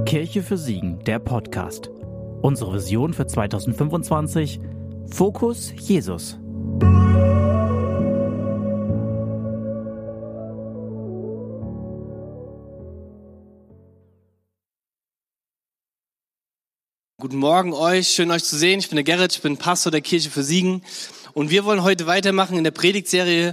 Kirche für Siegen, der Podcast. Unsere Vision für 2025: Fokus Jesus. Guten Morgen euch, schön euch zu sehen. Ich bin der Gerrit, ich bin Pastor der Kirche für Siegen und wir wollen heute weitermachen in der Predigtserie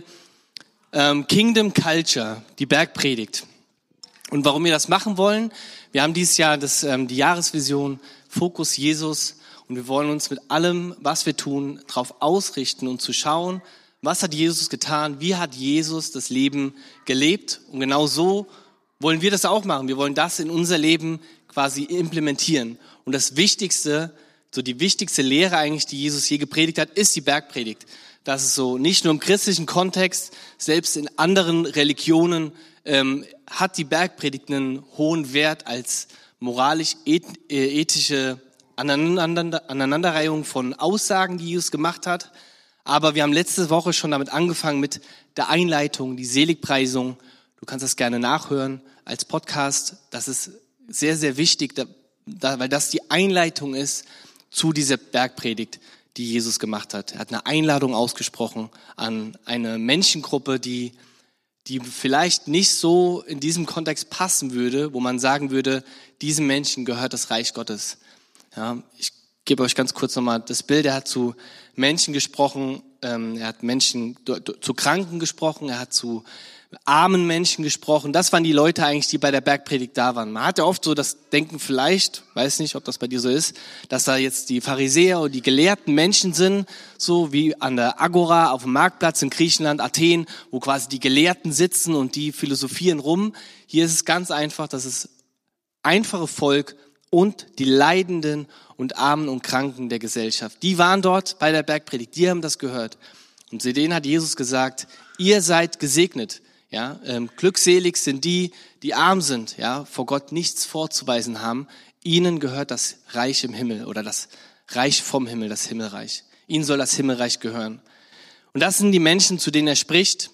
Kingdom Culture, die Bergpredigt. Und warum wir das machen wollen, wir haben dieses Jahr die Jahresvision Fokus Jesus und wir wollen uns mit allem, was wir tun, darauf ausrichten und zu schauen, was hat Jesus getan, wie hat Jesus das Leben gelebt, und genau so wollen wir das auch machen. Wir wollen das in unser Leben quasi implementieren. Und das Wichtigste, so die wichtigste Lehre eigentlich, die Jesus je gepredigt hat, ist die Bergpredigt. Das ist so nicht nur im christlichen Kontext, selbst in anderen Religionen hat die Bergpredigt einen hohen Wert als moralisch-ethische Aneinanderreihung von Aussagen, die Jesus gemacht hat. Aber wir haben letzte Woche schon damit angefangen mit der Einleitung, die Seligpreisung. Du kannst das gerne nachhören als Podcast. Das ist sehr, sehr wichtig, weil das die Einleitung ist zu dieser Bergpredigt, die Jesus gemacht hat. Er hat eine Einladung ausgesprochen an eine Menschengruppe, die vielleicht nicht so in diesem Kontext passen würde, wo man sagen würde, diesem Menschen gehört das Reich Gottes. Ja, ich gebe euch ganz kurz nochmal das Bild. Er hat zu Menschen gesprochen, er hat zu Kranken gesprochen, er hat zu armen Menschen gesprochen. Das waren die Leute eigentlich, die bei der Bergpredigt da waren. Man hat ja oft so das Denken vielleicht, weiß nicht, ob das bei dir so ist, dass da jetzt die Pharisäer und die gelehrten Menschen sind, so wie an der Agora auf dem Marktplatz in Griechenland, Athen, wo quasi die Gelehrten sitzen und die philosophieren rum. Hier ist es ganz einfach, dass es einfache Volk und die Leidenden und Armen und Kranken der Gesellschaft, die waren dort bei der Bergpredigt, die haben das gehört. Und zu denen hat Jesus gesagt, ihr seid gesegnet. Ja, glückselig sind die arm sind, ja, vor Gott nichts vorzuweisen haben. Ihnen gehört das Reich im Himmel oder das Reich vom Himmel, das Himmelreich. Ihnen soll das Himmelreich gehören. Und das sind die Menschen, zu denen er spricht.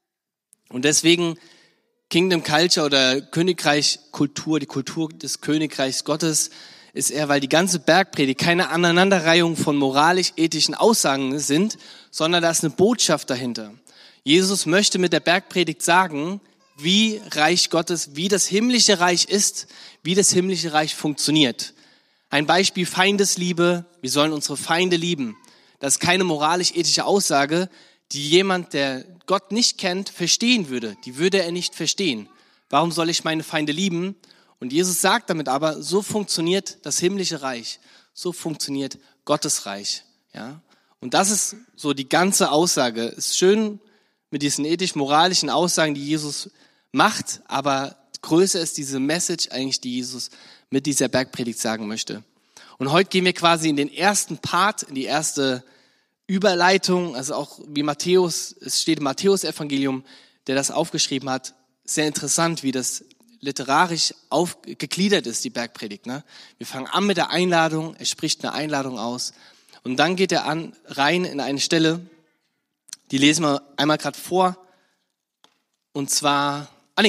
Und deswegen Kingdom Culture oder Königreich Kultur, die Kultur des Königreichs Gottes ist weil die ganze Bergpredigt keine Aneinanderreihung von moralisch-ethischen Aussagen sind, sondern da ist eine Botschaft dahinter. Jesus möchte mit der Bergpredigt sagen, wie Reich Gottes, wie das himmlische Reich ist, wie das himmlische Reich funktioniert. Ein Beispiel: Feindesliebe, wir sollen unsere Feinde lieben. Das ist keine moralisch-ethische Aussage, die jemand, der Gott nicht kennt, verstehen würde. Die würde er nicht verstehen. Warum soll ich meine Feinde lieben? Und Jesus sagt damit aber, so funktioniert das himmlische Reich, so funktioniert Gottes Reich. Ja? Und das ist so die ganze Aussage. Es ist schön mit diesen ethisch-moralischen Aussagen, die Jesus macht, aber größer ist diese Message eigentlich, die Jesus mit dieser Bergpredigt sagen möchte. Und heute gehen wir quasi in den ersten Part, in die erste Überleitung, also auch wie Matthäus, es steht im Matthäus-Evangelium, der das aufgeschrieben hat, sehr interessant, wie das literarisch gegliedert ist, die Bergpredigt. Ne? Wir fangen an mit der Einladung, er spricht eine Einladung aus und dann geht er rein in eine Stelle, die lesen wir einmal gerade vor, und zwar,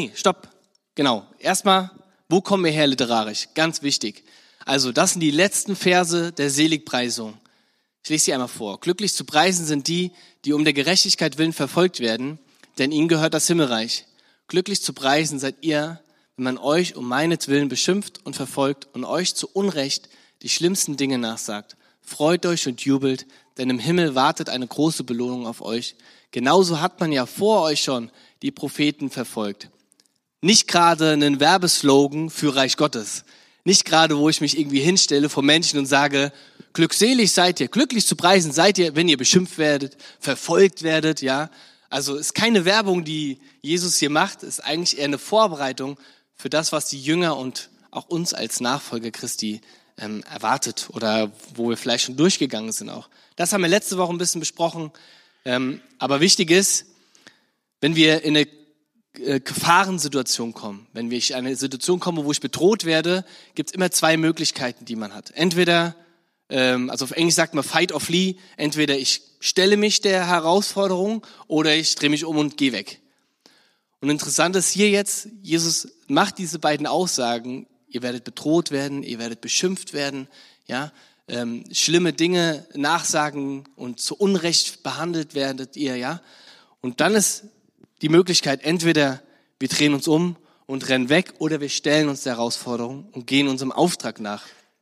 genau, erstmal, wo kommen wir her literarisch? Ganz wichtig. Also das sind die letzten Verse der Seligpreisung. Ich lese sie einmal vor. Glücklich zu preisen sind die, die um der Gerechtigkeit willen verfolgt werden, denn ihnen gehört das Himmelreich. Glücklich zu preisen seid ihr, wenn man euch um meinetwillen beschimpft und verfolgt und euch zu Unrecht die schlimmsten Dinge nachsagt. Freut euch und jubelt, denn im Himmel wartet eine große Belohnung auf euch. Genauso hat man ja vor euch schon die Propheten verfolgt. Nicht gerade einen Werbeslogan für Reich Gottes. Nicht gerade, wo ich mich irgendwie hinstelle vor Menschen und sage, glückselig seid ihr, glücklich zu preisen seid ihr, wenn ihr beschimpft werdet, verfolgt werdet, ja. Also ist keine Werbung, die Jesus hier macht, ist eigentlich eher eine Vorbereitung für das, was die Jünger und auch uns als Nachfolger Christi erwartet oder wo wir vielleicht schon durchgegangen sind auch. Das haben wir letzte Woche ein bisschen besprochen. Aber wichtig ist, wenn wir in eine Gefahrensituation kommen, wenn wir in eine Situation kommen, wo ich bedroht werde, gibt es immer zwei Möglichkeiten, die man hat. Entweder, also auf Englisch sagt man fight or flee, entweder ich stelle mich der Herausforderung oder ich drehe mich um und gehe weg. Und interessant ist hier jetzt, Jesus macht diese beiden Aussagen ihr werdet bedroht werden, ihr werdet beschimpft werden, ja, schlimme Dinge nachsagen und zu Unrecht behandelt werdet ihr, ja. Und dann ist die Möglichkeit, entweder wir drehen uns um und rennen weg oder wir stellen uns der Herausforderung und gehen unserem Auftrag nach.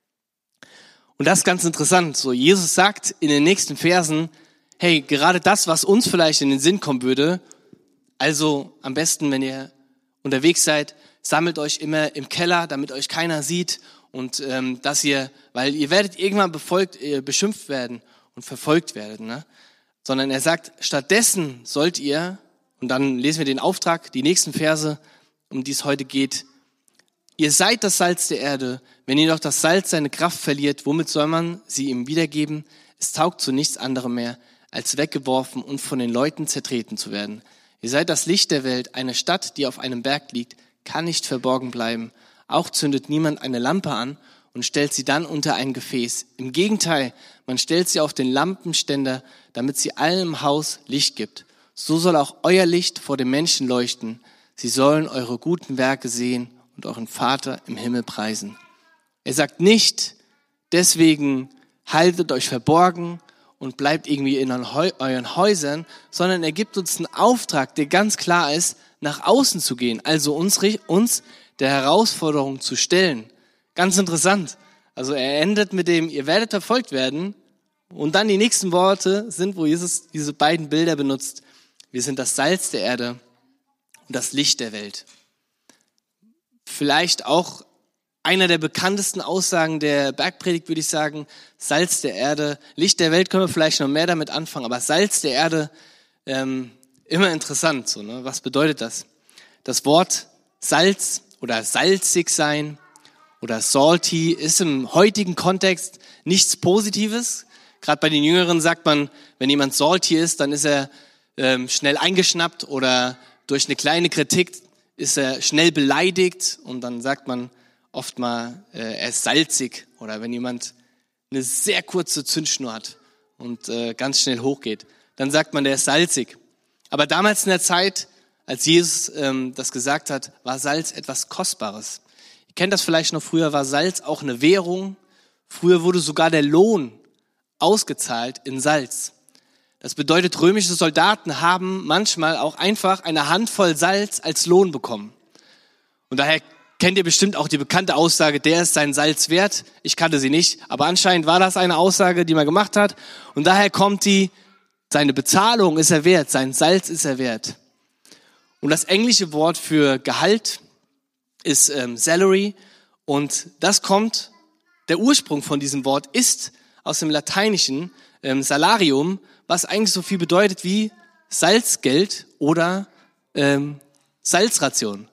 Und das ist ganz interessant. So, Jesus sagt in den nächsten Versen, hey, gerade das, was uns vielleicht in den Sinn kommen würde, also am besten, wenn ihr unterwegs seid, sammelt euch immer im Keller, damit euch keiner sieht und weil ihr werdet irgendwann beschimpft werden und verfolgt werden, ne? Sondern er sagt, stattdessen sollt ihr, und dann lesen wir den Auftrag, die nächsten Verse, um die es heute geht, ihr seid das Salz der Erde, wenn jedoch das Salz seine Kraft verliert, womit soll man sie ihm wiedergeben? Es taugt zu nichts anderem mehr, als weggeworfen und von den Leuten zertreten zu werden. Ihr seid das Licht der Welt, eine Stadt, die auf einem Berg liegt, kann nicht verborgen bleiben. Auch zündet niemand eine Lampe an und stellt sie dann unter ein Gefäß. Im Gegenteil, man stellt sie auf den Lampenständer, damit sie allen im Haus Licht gibt. So soll auch euer Licht vor den Menschen leuchten. Sie sollen eure guten Werke sehen und euren Vater im Himmel preisen. Er sagt nicht, deswegen haltet euch verborgen und bleibt irgendwie in euren Häusern, sondern er gibt uns einen Auftrag, der ganz klar ist, nach außen zu gehen, also uns der Herausforderung zu stellen. Ganz interessant. Also er endet mit dem, ihr werdet verfolgt werden, und dann die nächsten Worte sind, wo Jesus diese beiden Bilder benutzt. Wir sind das Salz der Erde und das Licht der Welt. Vielleicht auch einer der bekanntesten Aussagen der Bergpredigt, würde ich sagen, Salz der Erde. Licht der Welt können wir vielleicht noch mehr damit anfangen, aber Salz der Erde, immer interessant. So, ne? Was bedeutet das? Das Wort Salz oder salzig sein oder salty ist im heutigen Kontext nichts Positives. Gerade bei den Jüngeren sagt man, wenn jemand salty ist, dann ist er schnell eingeschnappt oder durch eine kleine Kritik ist er schnell beleidigt und dann sagt man oft mal, er ist salzig, oder wenn jemand eine sehr kurze Zündschnur hat und ganz schnell hochgeht, dann sagt man, der ist salzig. Aber damals in der Zeit, als Jesus das gesagt hat, war Salz etwas Kostbares. Ihr kennt das vielleicht noch, früher war Salz auch eine Währung. Früher wurde sogar der Lohn ausgezahlt in Salz. Das bedeutet, römische Soldaten haben manchmal auch einfach eine Handvoll Salz als Lohn bekommen. Und daher kennt ihr bestimmt auch die bekannte Aussage, der ist sein Salz wert. Ich kannte sie nicht, aber anscheinend war das eine Aussage, die man gemacht hat. Und daher kommt seine Bezahlung ist er wert, sein Salz ist er wert. Und das englische Wort für Gehalt ist Salary. Und der Ursprung von diesem Wort ist aus dem Lateinischen Salarium, was eigentlich so viel bedeutet wie Salzgeld oder Salzration.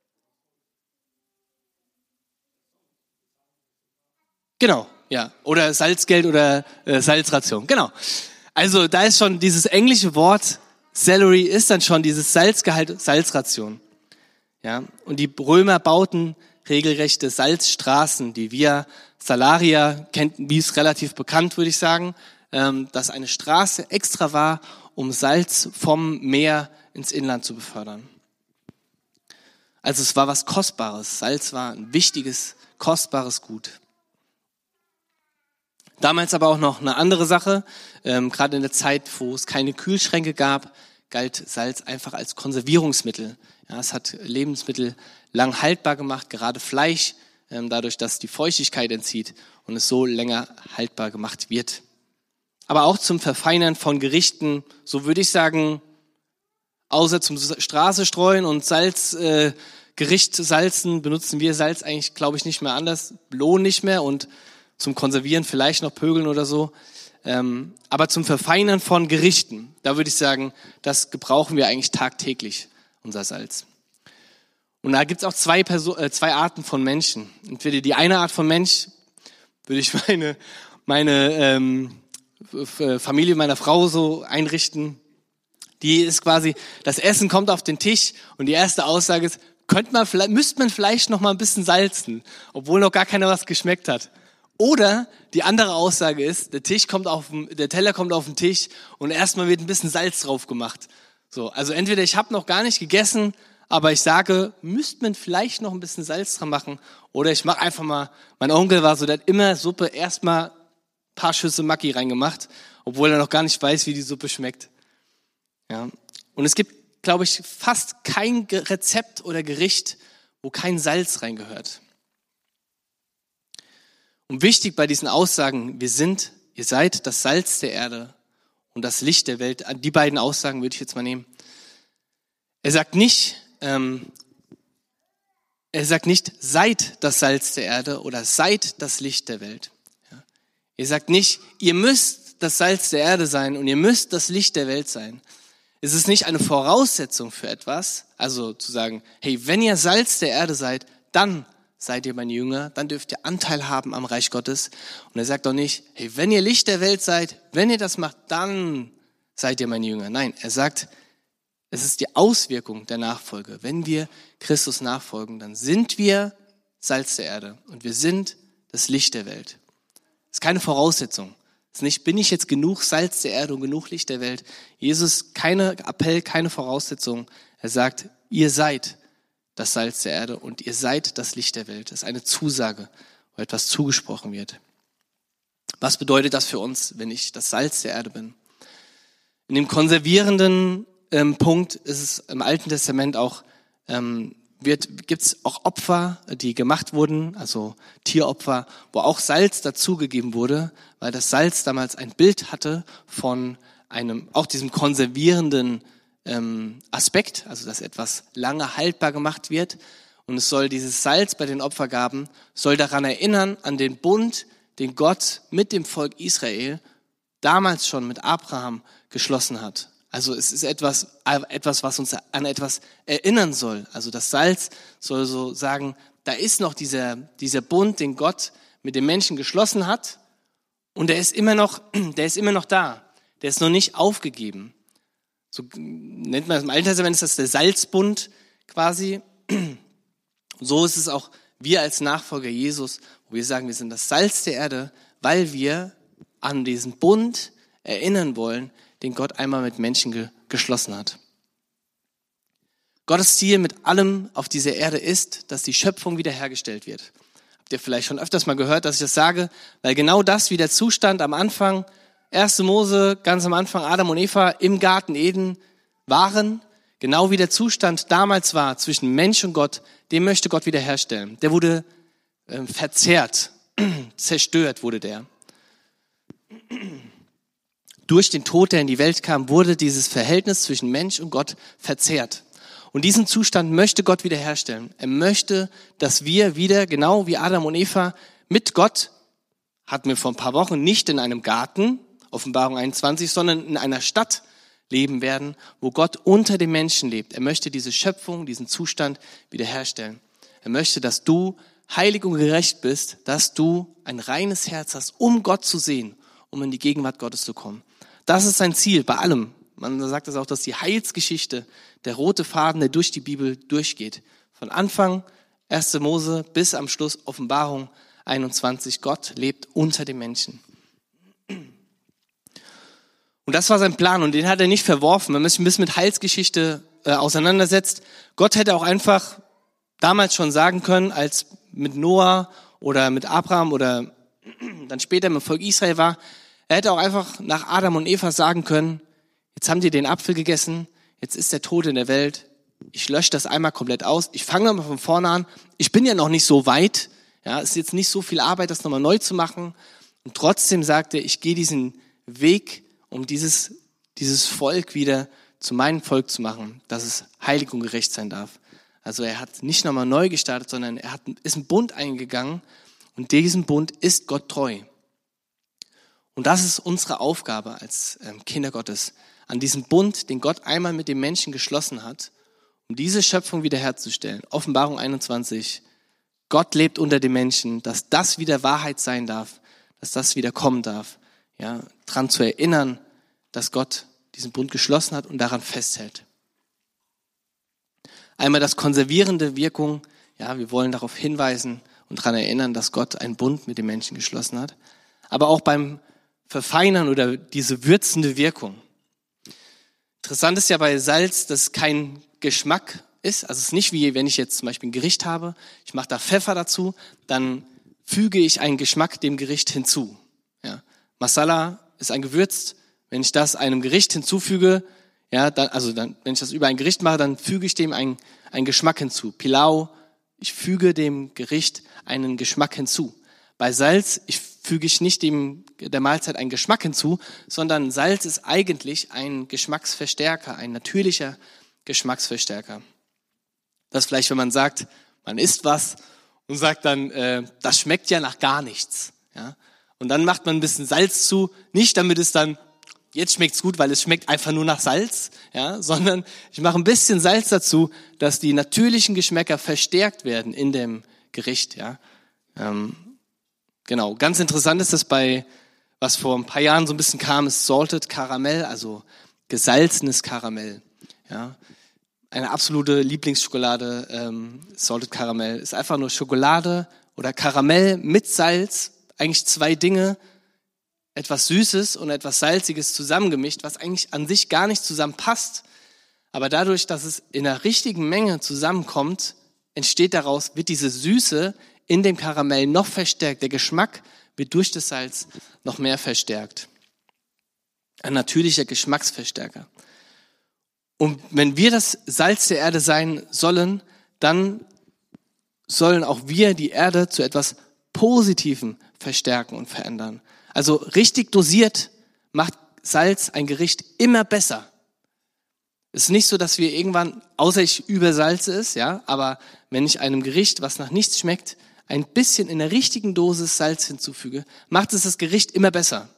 Genau, ja. Oder Salzgeld oder Salzration, genau. Also da ist schon dieses englische Wort Salary ist dann schon dieses Salzgehalt, Salzration. Ja, und die Römer bauten regelrechte Salzstraßen, die Via Salaria kennt, wie es relativ bekannt, würde ich sagen, dass eine Straße extra war, um Salz vom Meer ins Inland zu befördern. Also es war was Kostbares. Salz war ein wichtiges, kostbares Gut. Damals aber auch noch eine andere Sache, gerade in der Zeit, wo es keine Kühlschränke gab, galt Salz einfach als Konservierungsmittel. Ja, es hat Lebensmittel lang haltbar gemacht, gerade Fleisch, dadurch, dass die Feuchtigkeit entzieht und es so länger haltbar gemacht wird. Aber auch zum Verfeinern von Gerichten, so würde ich sagen, außer zum Straße streuen und Gericht salzen, benutzen wir Salz eigentlich, glaube ich, nicht mehr anders, Lohn nicht mehr und zum Konservieren vielleicht noch Pögeln oder so. Aber zum Verfeinern von Gerichten, da würde ich sagen, das gebrauchen wir eigentlich tagtäglich, unser Salz. Und da gibt es auch zwei Arten von Menschen. Entweder die eine Art von Mensch, würde ich meine Familie meiner Frau so einrichten, die ist quasi, das Essen kommt auf den Tisch und die erste Aussage ist, müsste man vielleicht noch mal ein bisschen salzen, obwohl noch gar keiner was geschmeckt hat. Oder die andere Aussage ist, der Teller kommt auf den Tisch und erstmal wird ein bisschen Salz drauf gemacht. So, also entweder ich habe noch gar nicht gegessen, aber ich sage, müsste man vielleicht noch ein bisschen Salz dran machen oder ich mache einfach mal, mein Onkel war so, der hat immer Suppe erstmal ein paar Schüsse Maggi reingemacht, obwohl er noch gar nicht weiß, wie die Suppe schmeckt. Ja. Und es gibt, glaube ich, fast kein Rezept oder Gericht, wo kein Salz reingehört. Und wichtig bei diesen Aussagen, ihr seid das Salz der Erde und das Licht der Welt. Die beiden Aussagen würde ich jetzt mal nehmen. Er sagt nicht, seid das Salz der Erde oder seid das Licht der Welt. Ja. Er sagt nicht, ihr müsst das Salz der Erde sein und ihr müsst das Licht der Welt sein. Es ist nicht eine Voraussetzung für etwas, also zu sagen, hey, wenn ihr Salz der Erde seid, dann seid ihr meine Jünger, dann dürft ihr Anteil haben am Reich Gottes. Und er sagt doch nicht, hey, wenn ihr Licht der Welt seid, wenn ihr das macht, dann seid ihr meine Jünger. Nein, er sagt, es ist die Auswirkung der Nachfolge. Wenn wir Christus nachfolgen, dann sind wir Salz der Erde und wir sind das Licht der Welt. Das ist keine Voraussetzung. Es ist nicht, bin ich jetzt genug Salz der Erde und genug Licht der Welt. Jesus, keine Appell, keine Voraussetzung. Er sagt, ihr seid das Salz der Erde und ihr seid das Licht der Welt. Das ist eine Zusage, wo etwas zugesprochen wird. Was bedeutet das für uns, wenn ich das Salz der Erde bin? In dem konservierenden Punkt ist es im Alten Testament auch, gibt es auch Opfer, die gemacht wurden, also Tieropfer, wo auch Salz dazugegeben wurde, weil das Salz damals ein Bild hatte von auch diesem konservierenden Aspekt, also dass etwas lange haltbar gemacht wird. Und es soll dieses Salz bei den Opfergaben, soll daran erinnern, an den Bund, den Gott mit dem Volk Israel damals schon mit Abraham geschlossen hat. Also es ist etwas, was uns an etwas erinnern soll. Also das Salz soll so sagen, da ist noch dieser Bund, den Gott mit den Menschen geschlossen hat und der ist immer noch da. Der ist noch nicht aufgegeben. So nennt man das im Alten Testament, ist das der Salzbund quasi. So ist es auch wir als Nachfolger Jesus, wo wir sagen, wir sind das Salz der Erde, weil wir an diesen Bund erinnern wollen, den Gott einmal mit Menschen geschlossen hat. Gottes Ziel mit allem auf dieser Erde ist, dass die Schöpfung wiederhergestellt wird. Habt ihr vielleicht schon öfters mal gehört, dass ich das sage? Weil genau das, wie der Zustand am Anfang, 1. Mose, ganz am Anfang, Adam und Eva im Garten Eden waren, genau wie der Zustand damals war zwischen Mensch und Gott, den möchte Gott wiederherstellen. Der wurde verzerrt, zerstört wurde der. Durch den Tod, der in die Welt kam, wurde dieses Verhältnis zwischen Mensch und Gott verzerrt. Und diesen Zustand möchte Gott wiederherstellen. Er möchte, dass wir wieder, genau wie Adam und Eva, mit Gott, hatten wir vor ein paar Wochen, nicht in einem Garten, Offenbarung 21, sondern in einer Stadt leben werden, wo Gott unter den Menschen lebt. Er möchte diese Schöpfung, diesen Zustand wiederherstellen. Er möchte, dass du heilig und gerecht bist, dass du ein reines Herz hast, um Gott zu sehen, um in die Gegenwart Gottes zu kommen. Das ist sein Ziel bei allem. Man sagt das auch, dass die Heilsgeschichte, der rote Faden, der durch die Bibel durchgeht. Von Anfang 1. Mose bis am Schluss Offenbarung 21. Gott lebt unter den Menschen. Und das war sein Plan und den hat er nicht verworfen. Wenn man sich ein bisschen mit Heilsgeschichte auseinandersetzt, Gott hätte auch einfach damals schon sagen können, als mit Noah oder mit Abraham oder dann später mit dem Volk Israel war, er hätte auch einfach nach Adam und Eva sagen können, jetzt haben die den Apfel gegessen, jetzt ist der Tod in der Welt, ich lösche das einmal komplett aus, ich fange nochmal von vorne an, ich bin ja noch nicht so weit, ja, es ist jetzt nicht so viel Arbeit, das nochmal neu zu machen und trotzdem sagt er, ich gehe diesen Weg, um dieses Volk wieder zu meinem Volk zu machen, dass es heilig und gerecht sein darf. Also er hat nicht nochmal neu gestartet, sondern ist einen Bund eingegangen und diesem Bund ist Gott treu. Und das ist unsere Aufgabe als Kinder Gottes, an diesem Bund, den Gott einmal mit den Menschen geschlossen hat, um diese Schöpfung wiederherzustellen. Offenbarung 21, Gott lebt unter den Menschen, dass das wieder Wahrheit sein darf, dass das wieder kommen darf. Ja, daran zu erinnern, dass Gott diesen Bund geschlossen hat und daran festhält. Einmal das konservierende Wirkung, ja, wir wollen darauf hinweisen und daran erinnern, dass Gott einen Bund mit den Menschen geschlossen hat. Aber auch beim Verfeinern oder diese würzende Wirkung. Interessant ist ja bei Salz, dass es keinen Geschmack ist. Also es ist nicht wie, wenn ich jetzt zum Beispiel ein Gericht habe, ich mache da Pfeffer dazu, dann füge ich einen Geschmack dem Gericht hinzu. Ja. Masala ist ein Gewürz. Wenn ich das einem Gericht hinzufüge, ja, wenn ich das über ein Gericht mache, dann füge ich dem einen Geschmack hinzu. Pilau, ich füge dem Gericht einen Geschmack hinzu. Bei Salz füge ich nicht der Mahlzeit einen Geschmack hinzu, sondern Salz ist eigentlich ein Geschmacksverstärker, ein natürlicher Geschmacksverstärker. Das vielleicht, wenn man sagt, man isst was und sagt dann, das schmeckt ja nach gar nichts. Ja? Und dann macht man ein bisschen Salz zu, nicht damit es dann, jetzt schmeckt's gut, weil es schmeckt einfach nur nach Salz, ja, sondern ich mache ein bisschen Salz dazu, dass die natürlichen Geschmäcker verstärkt werden in dem Gericht. Ja. Genau, ganz interessant ist das was vor ein paar Jahren so ein bisschen kam, ist Salted Karamell, also gesalzenes Karamell. Ja. Eine absolute Lieblingsschokolade, Salted Karamell, ist einfach nur Schokolade oder Karamell mit Salz, eigentlich zwei Dinge, etwas Süßes und etwas Salziges zusammengemischt, was eigentlich an sich gar nicht zusammenpasst. Aber dadurch, dass es in der richtigen Menge zusammenkommt, wird diese Süße in dem Karamell noch verstärkt. Der Geschmack wird durch das Salz noch mehr verstärkt. Ein natürlicher Geschmacksverstärker. Und wenn wir das Salz der Erde sein sollen, dann sollen auch wir die Erde zu etwas Positivem verstärken und verändern. Also richtig dosiert macht Salz ein Gericht immer besser. Es ist nicht so, dass wir irgendwann, außer ich übersalze es, ja, aber wenn ich einem Gericht, was nach nichts schmeckt, ein bisschen in der richtigen Dosis Salz hinzufüge, macht es das Gericht immer besser.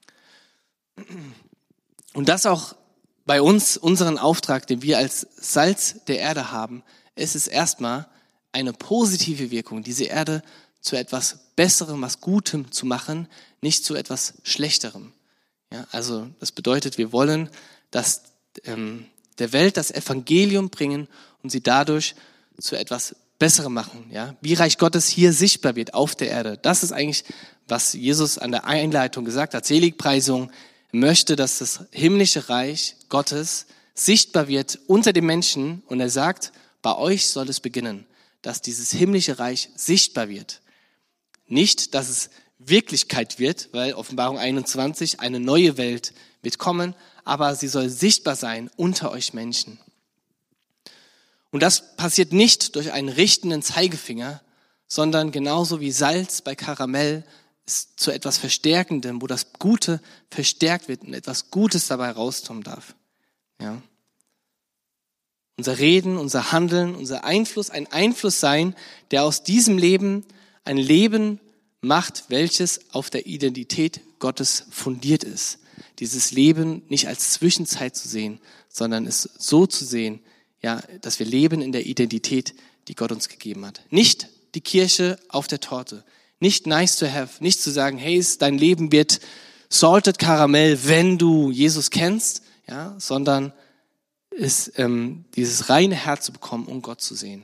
Und das auch bei uns, unseren Auftrag, den wir als Salz der Erde haben, ist es erstmal eine positive Wirkung, diese Erde zu etwas Besserem, was Gutem zu machen, nicht zu etwas Schlechterem. Ja, also das bedeutet, wir wollen, dass der Welt das Evangelium bringen und sie dadurch zu etwas Besserem machen. Ja, wie Reich Gottes hier sichtbar wird auf der Erde. Das ist eigentlich, was Jesus an der Einleitung gesagt hat. Seligpreisung möchte, dass das himmlische Reich Gottes sichtbar wird unter den Menschen. Und er sagt, bei euch soll es beginnen, dass dieses himmlische Reich sichtbar wird. Nicht, dass es Wirklichkeit wird, weil Offenbarung 21, eine neue Welt wird kommen, aber sie soll sichtbar sein unter euch Menschen. Und das passiert nicht durch einen richtenden Zeigefinger, sondern genauso wie Salz bei Karamell ist zu etwas Verstärkendem, wo das Gute verstärkt wird und etwas Gutes dabei rauskommen darf. Ja. Unser Reden, unser Handeln, unser Einfluss, ein Einfluss sein, der aus diesem Leben ein Leben macht, welches auf der Identität Gottes fundiert ist. Dieses Leben nicht als Zwischenzeit zu sehen, sondern es so zu sehen, ja, dass wir leben in der Identität, die Gott uns gegeben hat. Nicht die Kirsche auf der Torte, nicht nice to have, nicht zu sagen, hey, dein Leben wird salted Karamell, wenn du Jesus kennst, ja, sondern ist dieses reine Herz zu bekommen, um Gott zu sehen.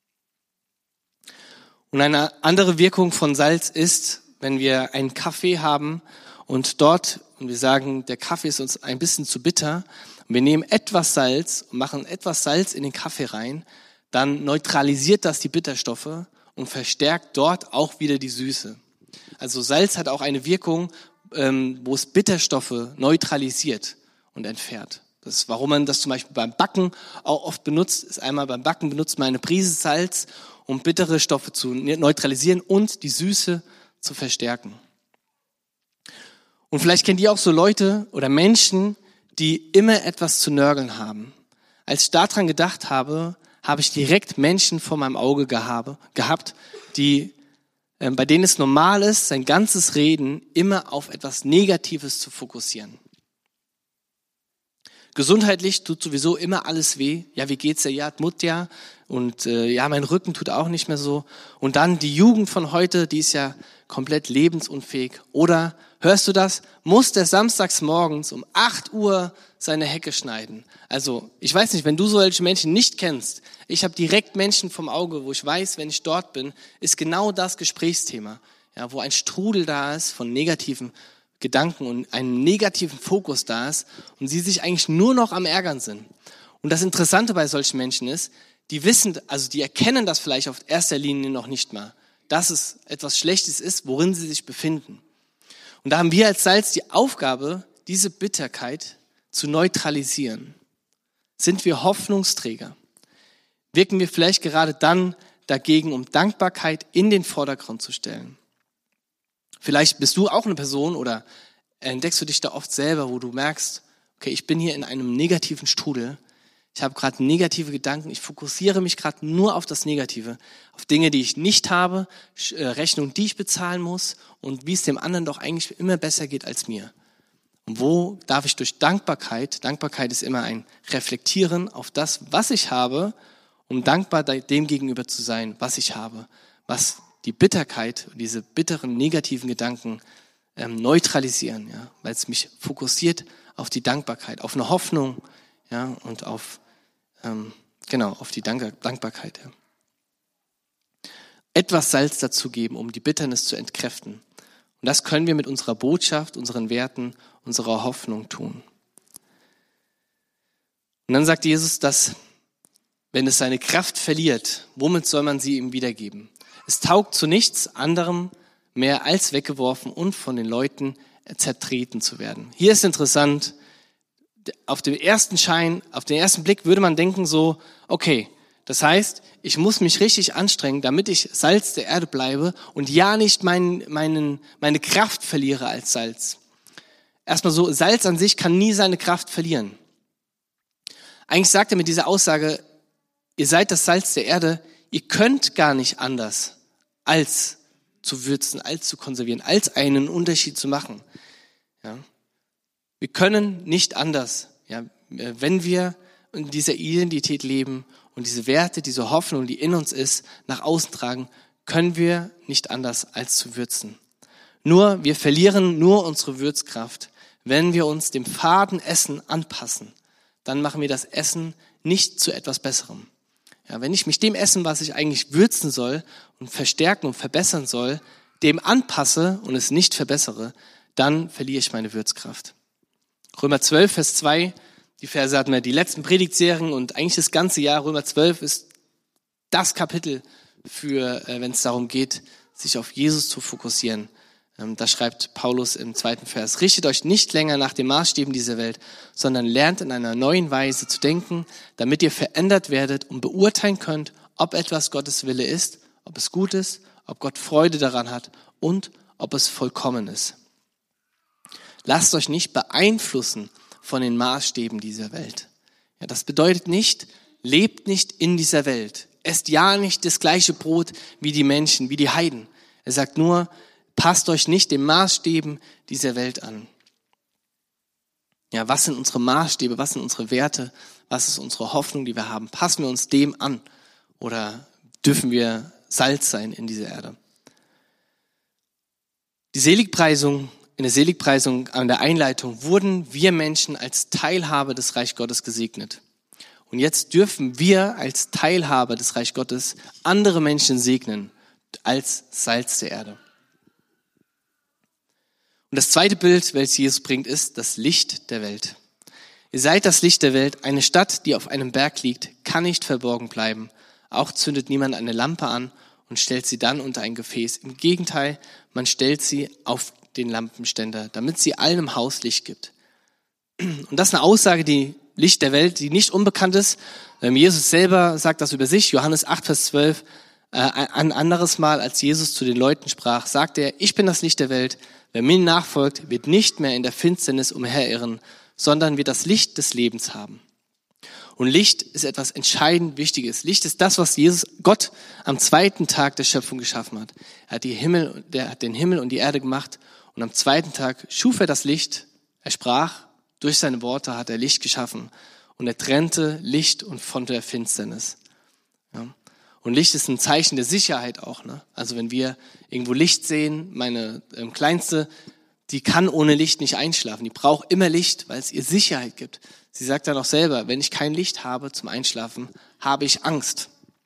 Und eine andere Wirkung von Salz ist, wenn wir einen Kaffee haben und wir sagen, der Kaffee ist uns ein bisschen zu bitter, und wir nehmen etwas Salz und machen etwas Salz in den Kaffee rein, dann neutralisiert das die Bitterstoffe und verstärkt dort auch wieder die Süße. Also Salz hat auch eine Wirkung, wo es Bitterstoffe neutralisiert und entfernt. Das ist, warum man das zum Beispiel beim Backen auch oft benutzt, ist einmal beim Backen benutzt man eine Prise Salz, um bittere Stoffe zu neutralisieren und die Süße zu verstärken. Und vielleicht kennt ihr auch so Leute oder Menschen, die immer etwas zu nörgeln haben. Als ich daran gedacht habe, habe ich direkt Menschen vor meinem Auge gehabt, die, bei denen es normal ist, sein ganzes Reden immer auf etwas Negatives zu fokussieren. Gesundheitlich tut sowieso immer alles weh. Ja, wie geht's dir? Ja, tut ja. Und ja, mein Rücken tut auch nicht mehr so. Und dann die Jugend von heute, die ist ja komplett lebensunfähig. Oder, hörst du das? Muss der samstags morgens um 8 Uhr seine Hecke schneiden. Also, ich weiß nicht, wenn du solche Menschen nicht kennst, ich habe direkt Menschen vom Auge, wo ich weiß, wenn ich dort bin, ist genau das Gesprächsthema. Ja, wo ein Strudel da ist von negativen Gedanken und einen negativen Fokus da ist und sie sich eigentlich nur noch am Ärgern sind. Und das Interessante bei solchen Menschen ist, die wissen, also die erkennen das vielleicht auf erster Linie noch nicht mal, dass es etwas Schlechtes ist, worin sie sich befinden. Und da haben wir als Salz die Aufgabe, diese Bitterkeit zu neutralisieren. Sind wir Hoffnungsträger? Wirken wir vielleicht gerade dann dagegen, um Dankbarkeit in den Vordergrund zu stellen? Vielleicht bist du auch eine Person oder entdeckst du dich da oft selber, wo du merkst, okay, ich bin hier in einem negativen Strudel. Ich habe gerade negative Gedanken. Ich fokussiere mich gerade nur auf das Negative, auf Dinge, die ich nicht habe, Rechnungen, die ich bezahlen muss und wie es dem anderen doch eigentlich immer besser geht als mir. Und wo darf ich durch Dankbarkeit ist immer ein Reflektieren auf das, was ich habe, um dankbar dem gegenüber zu sein, was ich habe, was die Bitterkeit, diese bitteren, negativen Gedanken neutralisieren, ja, weil es mich fokussiert auf die Dankbarkeit, auf eine Hoffnung, ja, und auf die Dankbarkeit. Ja. Etwas Salz dazugeben, um die Bitternis zu entkräften. Und das können wir mit unserer Botschaft, unseren Werten, unserer Hoffnung tun. Und dann sagt Jesus, dass wenn es seine Kraft verliert, womit soll man sie ihm wiedergeben? Es taugt zu nichts anderem mehr als weggeworfen und von den Leuten zertreten zu werden. Hier ist interessant, auf den ersten Blick würde man denken so, okay, das heißt, ich muss mich richtig anstrengen, damit ich Salz der Erde bleibe und ja nicht meine Kraft verliere als Salz. Erstmal so, Salz an sich kann nie seine Kraft verlieren. Eigentlich sagt er mit dieser Aussage, ihr seid das Salz der Erde, ihr könnt gar nicht anders, als zu würzen, als zu konservieren, als einen Unterschied zu machen. Ja. Wir können nicht anders, ja, wenn wir in dieser Identität leben und diese Werte, diese Hoffnung, die in uns ist, nach außen tragen, können wir nicht anders als zu würzen. Wir verlieren nur unsere Würzkraft, wenn wir uns dem faden Essen anpassen. Dann machen wir das Essen nicht zu etwas Besserem. Ja, wenn ich mich dem Essen, was ich eigentlich würzen soll und verstärken und verbessern soll, dem anpasse und es nicht verbessere, dann verliere ich meine Würzkraft. Römer 12, Vers 2, die Verse hatten wir die letzten Predigtserien und eigentlich das ganze Jahr. Römer 12 ist das Kapitel für, wenn es darum geht, sich auf Jesus zu fokussieren. Da schreibt Paulus im 2. Vers, richtet euch nicht länger nach den Maßstäben dieser Welt, sondern lernt in einer neuen Weise zu denken, damit ihr verändert werdet und beurteilen könnt, ob etwas Gottes Wille ist, ob es gut ist, ob Gott Freude daran hat und ob es vollkommen ist. Lasst euch nicht beeinflussen von den Maßstäben dieser Welt. Ja, das bedeutet nicht, lebt nicht in dieser Welt. Esst ja nicht das gleiche Brot wie die Menschen, wie die Heiden. Er sagt nur, passt euch nicht den Maßstäben dieser Welt an. Ja, was sind unsere Maßstäbe, was sind unsere Werte, was ist unsere Hoffnung, die wir haben? Passen wir uns dem an oder dürfen wir Salz sein in dieser Erde? In der Seligpreisung an der Einleitung wurden wir Menschen als Teilhabe des Reich Gottes gesegnet. Und jetzt dürfen wir als Teilhabe des Reich Gottes andere Menschen segnen als Salz der Erde. Und das zweite Bild, welches Jesus bringt, ist das Licht der Welt. Ihr seid das Licht der Welt. Eine Stadt, die auf einem Berg liegt, kann nicht verborgen bleiben. Auch zündet niemand eine Lampe an und stellt sie dann unter ein Gefäß. Im Gegenteil, man stellt sie auf den Lampenständer, damit sie allen im Haus Licht gibt. Und das ist eine Aussage, die Licht der Welt, die nicht unbekannt ist. Jesus selber sagt das über sich, Johannes 8, Vers 12. Ein anderes Mal, als Jesus zu den Leuten sprach, sagte er, ich bin das Licht der Welt. Wer mir nachfolgt, wird nicht mehr in der Finsternis umherirren, sondern wird das Licht des Lebens haben. Und Licht ist etwas entscheidend Wichtiges. Licht ist das, was Gott am zweiten Tag der Schöpfung geschaffen hat. Er hat den Himmel und die Erde gemacht und am zweiten Tag schuf er das Licht. Er sprach, durch seine Worte hat er Licht geschaffen und er trennte Licht und von der Finsternis. Ja. Und Licht ist ein Zeichen der Sicherheit auch. Ne? Also wenn wir irgendwo Licht sehen, meine Kleinste, die kann ohne Licht nicht einschlafen. Die braucht immer Licht, weil es ihr Sicherheit gibt. Sie sagt dann auch selber, wenn ich kein Licht habe zum Einschlafen, habe ich Angst.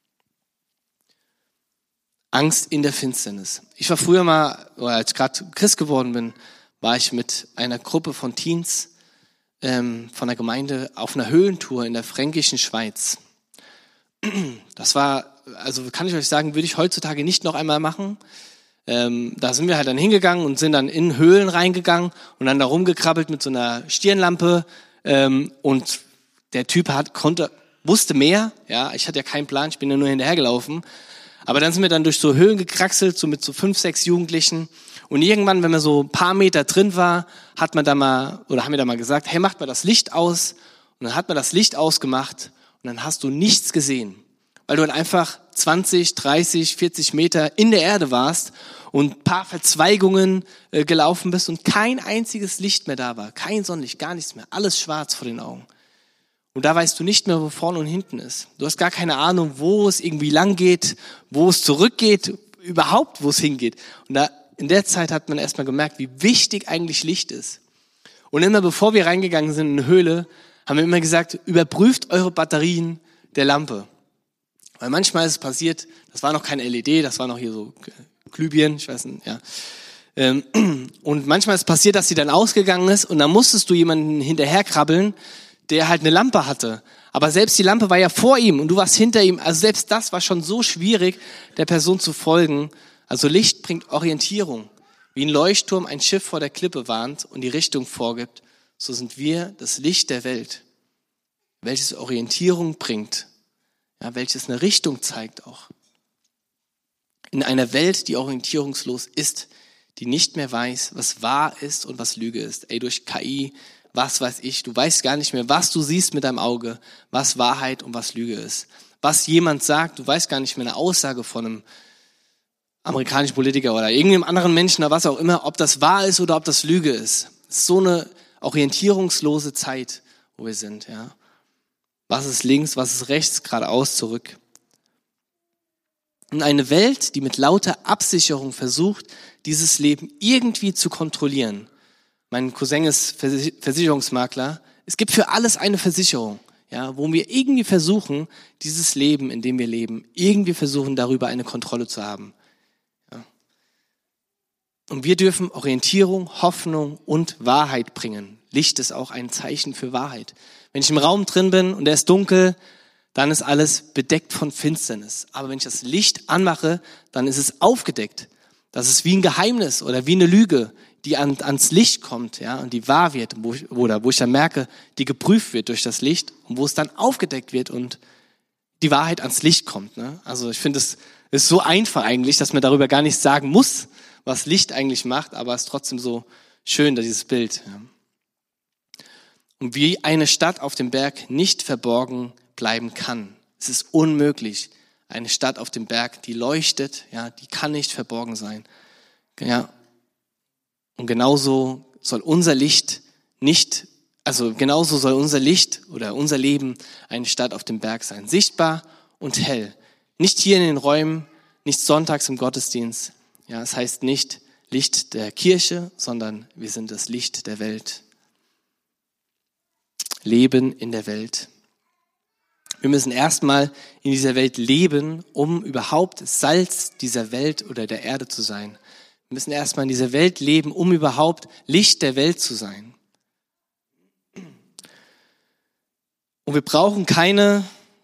Angst in der Finsternis. Ich war früher mal, oder als ich gerade Christ geworden bin, war ich mit einer Gruppe von Teens von der Gemeinde auf einer Höhlentour in der fränkischen Schweiz. das war, also kann ich euch sagen, würde ich heutzutage nicht noch einmal machen. Da sind wir halt dann hingegangen und sind dann in Höhlen reingegangen und dann da rumgekrabbelt mit so einer Stirnlampe. Und der Typ wusste mehr. Ja, ich hatte ja keinen Plan, ich bin ja nur hinterhergelaufen. Aber dann sind wir dann durch so Höhlen gekraxelt, so mit so 5, 6 Jugendlichen. Und irgendwann, wenn man so ein paar Meter drin war, haben wir da mal gesagt, hey, macht mal das Licht aus. Und dann hat man das Licht ausgemacht und dann hast du nichts gesehen. Weil du dann einfach 20, 30, 40 Meter in der Erde warst und ein paar Verzweigungen gelaufen bist und kein einziges Licht mehr da war. Kein Sonnenlicht, gar nichts mehr. Alles schwarz vor den Augen. Und da weißt du nicht mehr, wo vorne und hinten ist. Du hast gar keine Ahnung, wo es irgendwie lang geht, wo es zurückgeht, überhaupt, wo es hingeht. Und in der Zeit hat man erstmal gemerkt, wie wichtig eigentlich Licht ist. Und immer bevor wir reingegangen sind in eine Höhle, haben wir immer gesagt, überprüft eure Batterien der Lampe. Weil manchmal ist es passiert, das war noch kein LED, das war noch hier so Glühbirnen, ich weiß nicht, ja. Und manchmal ist es passiert, dass sie dann ausgegangen ist und dann musstest du jemanden hinterherkrabbeln, der halt eine Lampe hatte. Aber selbst die Lampe war ja vor ihm und du warst hinter ihm. Also selbst das war schon so schwierig, der Person zu folgen. Also Licht bringt Orientierung. Wie ein Leuchtturm ein Schiff vor der Klippe warnt und die Richtung vorgibt, so sind wir das Licht der Welt, welches Orientierung bringt. Ja, welches eine Richtung zeigt auch. In einer Welt, die orientierungslos ist, die nicht mehr weiß, was wahr ist und was Lüge ist. Durch KI, was weiß ich, du weißt gar nicht mehr, was du siehst mit deinem Auge, was Wahrheit und was Lüge ist. Was jemand sagt, du weißt gar nicht mehr eine Aussage von einem amerikanischen Politiker oder irgendeinem anderen Menschen oder was auch immer, ob das wahr ist oder ob das Lüge ist. Es ist so eine orientierungslose Zeit, wo wir sind, ja. Was ist links, was ist rechts, geradeaus, zurück. Und eine Welt, die mit lauter Absicherung versucht, dieses Leben irgendwie zu kontrollieren. Mein Cousin ist Versicherungsmakler. Es gibt für alles eine Versicherung, ja, wo wir irgendwie versuchen, dieses Leben, in dem wir leben, irgendwie versuchen, darüber eine Kontrolle zu haben. Ja. Und wir dürfen Orientierung, Hoffnung und Wahrheit bringen. Licht ist auch ein Zeichen für Wahrheit. Wenn ich im Raum drin bin und er ist dunkel, dann ist alles bedeckt von Finsternis. Aber wenn ich das Licht anmache, dann ist es aufgedeckt. Das ist wie ein Geheimnis oder wie eine Lüge, die ans Licht kommt, ja, und die wahr wird, wo ich dann merke, die geprüft wird durch das Licht und wo es dann aufgedeckt wird und die Wahrheit ans Licht kommt. Ne? Also ich finde, es ist so einfach eigentlich, dass man darüber gar nicht sagen muss, was Licht eigentlich macht, aber es ist trotzdem so schön, dieses Bild. Ja. Und wie eine Stadt auf dem Berg nicht verborgen bleiben kann. Es ist unmöglich. Eine Stadt auf dem Berg, die leuchtet, ja, die kann nicht verborgen sein. Ja. Und genauso soll unser Licht oder unser Leben eine Stadt auf dem Berg sein. Sichtbar und hell. Nicht hier in den Räumen, nicht sonntags im Gottesdienst. Ja, es heißt nicht Licht der Kirche, sondern wir sind das Licht der Welt. Leben in der Welt. Wir müssen erstmal in dieser Welt leben, um überhaupt Salz dieser Welt oder der Erde zu sein. Wir müssen erstmal in dieser Welt leben, um überhaupt Licht der Welt zu sein. Und wir brauchen keine,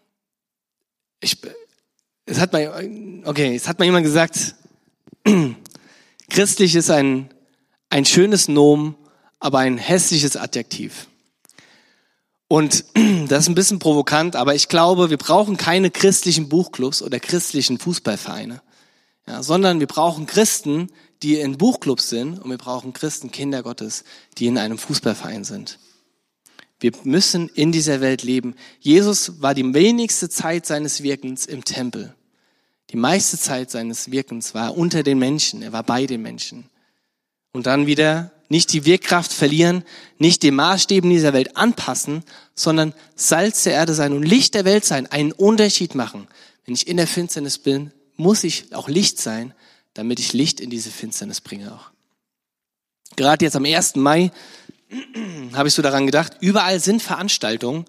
es hat mal jemand gesagt, christlich ist ein schönes Nomen, aber ein hässliches Adjektiv. Und das ist ein bisschen provokant, aber ich glaube, wir brauchen keine christlichen Buchclubs oder christlichen Fußballvereine, ja, sondern wir brauchen Christen, die in Buchclubs sind, und wir brauchen Christen, Kinder Gottes, die in einem Fußballverein sind. Wir müssen in dieser Welt leben. Jesus war die wenigste Zeit seines Wirkens im Tempel. Die meiste Zeit seines Wirkens war er unter den Menschen, er war bei den Menschen. Und dann wieder nicht die Wirkkraft verlieren, nicht den Maßstäben dieser Welt anpassen, sondern Salz der Erde sein und Licht der Welt sein, einen Unterschied machen. Wenn ich in der Finsternis bin, muss ich auch Licht sein, damit ich Licht in diese Finsternis bringe auch. Gerade jetzt am 1. Mai habe ich so daran gedacht, überall sind Veranstaltungen,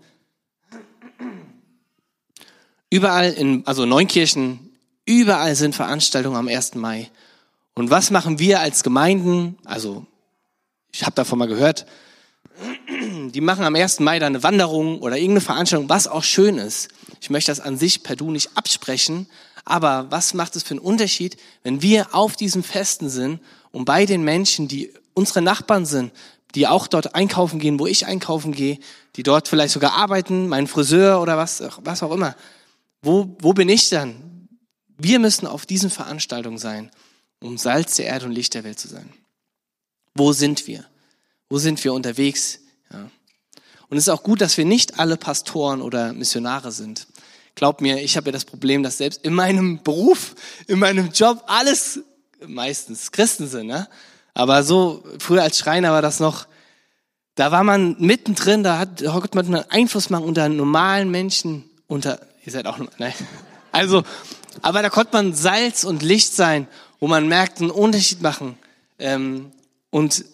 also Neunkirchen, überall sind Veranstaltungen am 1. Mai. Und was machen wir als Gemeinden? Also ich habe davon mal gehört, Die machen am 1. Mai da eine Wanderung oder irgendeine Veranstaltung, was auch schön ist. Ich möchte das an sich per Du nicht absprechen, aber was macht es für einen Unterschied, wenn wir auf diesen Festen sind und bei den Menschen, die unsere Nachbarn sind, die auch dort einkaufen gehen, wo ich einkaufen gehe, die dort vielleicht sogar arbeiten, mein Friseur oder was auch immer. Wo bin ich dann? Wir müssen auf diesen Veranstaltungen sein, um Salz der Erde und Licht der Welt zu sein. Wo sind wir? Wo sind wir unterwegs? Ja. Und es ist auch gut, dass wir nicht alle Pastoren oder Missionare sind. Glaubt mir, ich habe ja das Problem, dass selbst in meinem Beruf, in meinem Job alles meistens Christen sind. Ne? Aber so früher als Schreiner war das noch, da war man mittendrin, da konnte man einen Einfluss machen unter normalen Menschen, ihr seid auch, nein. Also, aber da konnte man Salz und Licht sein, wo man merkt, einen Unterschied machen. Und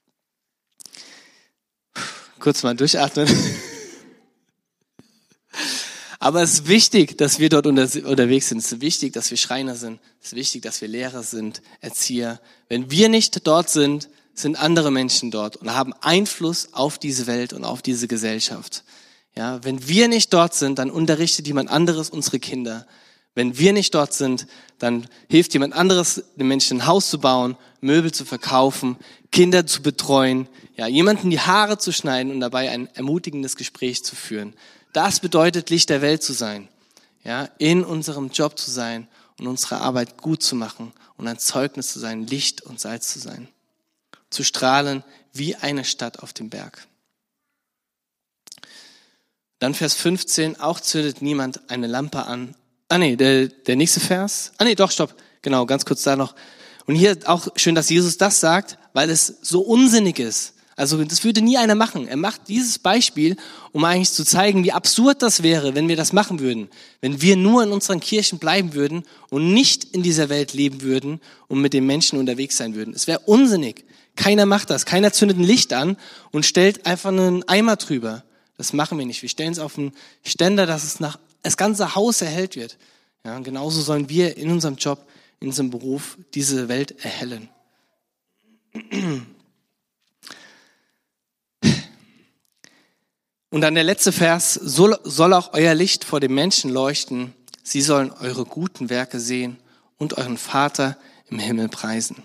kurz mal durchatmen. Aber es ist wichtig, dass wir dort unterwegs sind. Es ist wichtig, dass wir Schreiner sind. Es ist wichtig, dass wir Lehrer sind, Erzieher. Wenn wir nicht dort sind, sind andere Menschen dort und haben Einfluss auf diese Welt und auf diese Gesellschaft. Ja, wenn wir nicht dort sind, dann unterrichtet jemand anderes unsere Kinder. Wenn wir nicht dort sind, dann hilft jemand anderes, den Menschen ein Haus zu bauen, Möbel zu verkaufen, Kinder zu betreuen, ja, jemanden die Haare zu schneiden und dabei ein ermutigendes Gespräch zu führen. Das bedeutet, Licht der Welt zu sein, ja, in unserem Job zu sein und unsere Arbeit gut zu machen und ein Zeugnis zu sein, Licht und Salz zu sein, zu strahlen wie eine Stadt auf dem Berg. Dann Vers 15, auch zündet niemand eine Lampe an. Der nächste Vers. Stopp. Genau, ganz kurz da noch. Und hier auch schön, dass Jesus das sagt, weil es so unsinnig ist. Also das würde nie einer machen. Er macht dieses Beispiel, um eigentlich zu zeigen, wie absurd das wäre, wenn wir das machen würden. Wenn wir nur in unseren Kirchen bleiben würden und nicht in dieser Welt leben würden und mit den Menschen unterwegs sein würden. Es wäre unsinnig. Keiner macht das. Keiner zündet ein Licht an und stellt einfach einen Eimer drüber. Das machen wir nicht. Wir stellen es auf einen Ständer, dass es das ganze Haus erhellt wird. Ja, und genauso sollen wir in unserem Job, in unserem Beruf diese Welt erhellen. Und dann der letzte Vers, soll auch euer Licht vor den Menschen leuchten. Sie sollen eure guten Werke sehen und euren Vater im Himmel preisen.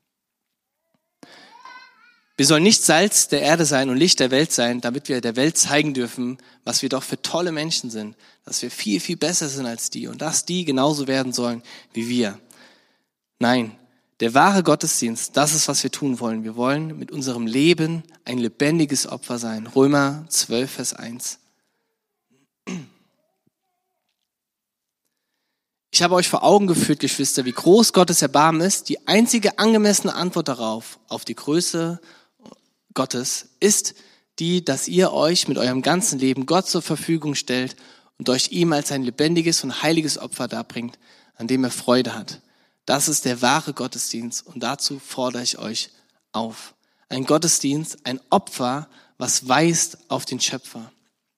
Wir sollen nicht Salz der Erde sein und Licht der Welt sein, damit wir der Welt zeigen dürfen, was wir doch für tolle Menschen sind, dass wir viel, viel besser sind als die und dass die genauso werden sollen wie wir. Nein, der wahre Gottesdienst, das ist, was wir tun wollen. Wir wollen mit unserem Leben ein lebendiges Opfer sein. Römer 12, Vers 1. Ich habe euch vor Augen geführt, Geschwister, wie groß Gottes Erbarmen ist. Die einzige angemessene Antwort darauf, auf die Größe Gottes, ist die, dass ihr euch mit eurem ganzen Leben Gott zur Verfügung stellt und euch ihm als ein lebendiges und heiliges Opfer darbringt, an dem er Freude hat. Das ist der wahre Gottesdienst und dazu fordere ich euch auf. Ein Gottesdienst, ein Opfer, was weist auf den Schöpfer.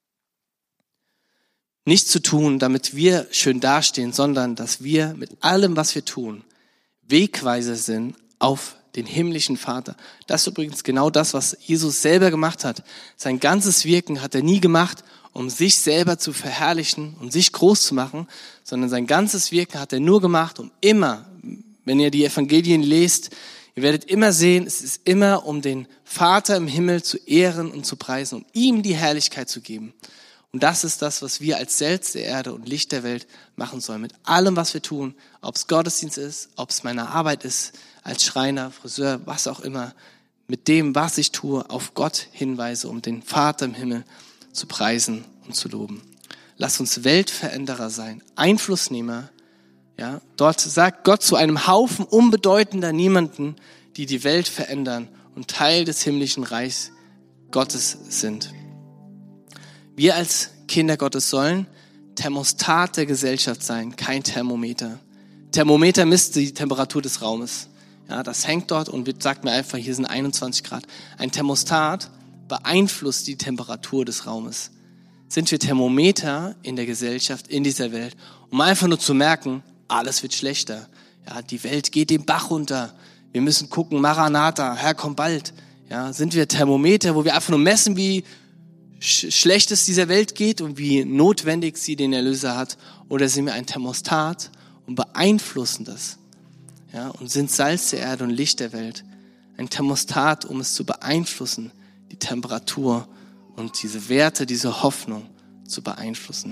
Nicht zu tun, damit wir schön dastehen, sondern dass wir mit allem, was wir tun, Wegweiser sind auf den himmlischen Vater. Das ist übrigens genau das, was Jesus selber gemacht hat. Sein ganzes Wirken hat er nie gemacht, um sich selber zu verherrlichen und sich groß zu machen, sondern sein ganzes Wirken hat er nur gemacht, um immer, wenn ihr die Evangelien lest, ihr werdet immer sehen, es ist immer, um den Vater im Himmel zu ehren und zu preisen, um ihm die Herrlichkeit zu geben. Und das ist das, was wir als Salz der Erde und Licht der Welt machen sollen. Mit allem, was wir tun, ob es Gottesdienst ist, ob es meine Arbeit ist, als Schreiner, Friseur, was auch immer, mit dem, was ich tue, auf Gott hinweise, um den Vater im Himmel zu preisen und zu loben. Lass uns Weltveränderer sein, Einflussnehmer. Ja, dort sagt Gott zu einem Haufen unbedeutender Niemanden, die die Welt verändern und Teil des himmlischen Reichs Gottes sind. Wir als Kinder Gottes sollen Thermostat der Gesellschaft sein, kein Thermometer. Thermometer misst die Temperatur des Raumes. Ja, das hängt dort und sagt mir einfach, hier sind 21 Grad. Ein Thermostat beeinflusst die Temperatur des Raumes. Sind wir Thermometer in der Gesellschaft, in dieser Welt, um einfach nur zu merken, alles wird schlechter. Ja, die Welt geht den Bach runter. Wir müssen gucken, Maranatha, Herr, komm bald. Ja, sind wir Thermometer, wo wir einfach nur messen, wie schlecht es dieser Welt geht und wie notwendig sie den Erlöser hat? Oder sind wir ein Thermostat und beeinflussen das? Ja, und sind Salz der Erde und Licht der Welt. Ein Thermostat, um es zu beeinflussen, die Temperatur und diese Werte, diese Hoffnung zu beeinflussen.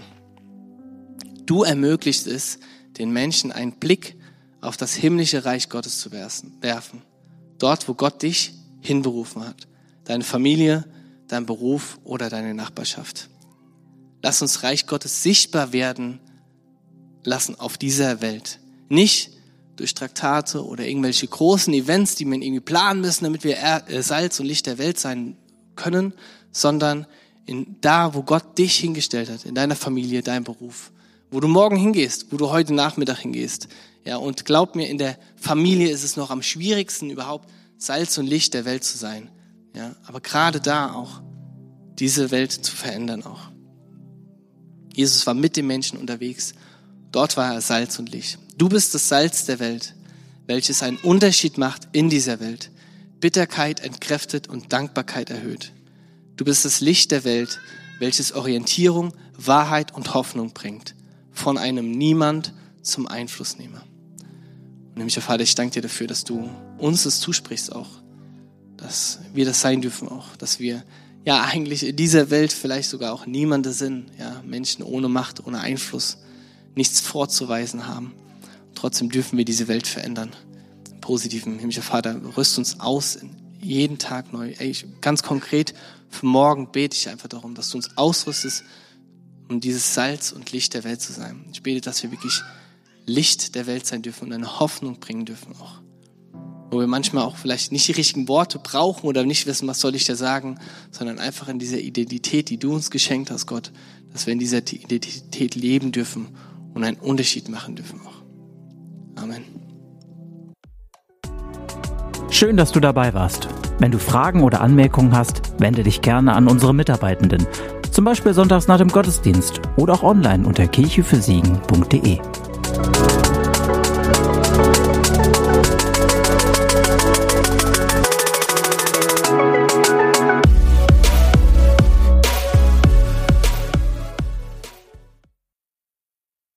Du ermöglicht es, den Menschen einen Blick auf das himmlische Reich Gottes zu werfen. Dort, wo Gott dich hinberufen hat. Deine Familie, dein Beruf oder deine Nachbarschaft. Lass uns Reich Gottes sichtbar werden lassen auf dieser Welt. Nicht durch Traktate oder irgendwelche großen Events, die wir irgendwie planen müssen, damit wir Salz und Licht der Welt sein können, sondern da, wo Gott dich hingestellt hat, in deiner Familie, deinem Beruf, wo du morgen hingehst, wo du heute Nachmittag hingehst. Ja, und glaub mir, in der Familie ist es noch am schwierigsten, überhaupt Salz und Licht der Welt zu sein. Ja, aber gerade da auch diese Welt zu verändern auch. Jesus war mit den Menschen unterwegs. Dort war er Salz und Licht. Du bist das Salz der Welt, welches einen Unterschied macht in dieser Welt. Bitterkeit entkräftet und Dankbarkeit erhöht. Du bist das Licht der Welt, welches Orientierung, Wahrheit und Hoffnung bringt. Von einem Niemand zum Einflussnehmer. Und himmlischer Vater, ich danke dir dafür, dass du uns das zusprichst auch. Dass wir das sein dürfen auch. Dass wir ja eigentlich in dieser Welt vielleicht sogar auch Niemande sind. Ja, Menschen ohne Macht, ohne Einfluss. Nichts vorzuweisen haben. Trotzdem dürfen wir diese Welt verändern. Im Positiven, himmlischer Vater, rüst uns aus jeden Tag neu. Ganz konkret, für morgen bete ich einfach darum, dass du uns ausrüstest, um dieses Salz und Licht der Welt zu sein. Ich bete, dass wir wirklich Licht der Welt sein dürfen und eine Hoffnung bringen dürfen auch. Wo wir manchmal auch vielleicht nicht die richtigen Worte brauchen oder nicht wissen, was soll ich da sagen, sondern einfach in dieser Identität, die du uns geschenkt hast, Gott, dass wir in dieser Identität leben dürfen und einen Unterschied machen dürfen auch. Amen. Schön, dass du dabei warst. Wenn du Fragen oder Anmerkungen hast, wende dich gerne an unsere Mitarbeitenden. Zum Beispiel sonntags nach dem Gottesdienst oder auch online unter kirchefürsegen.de.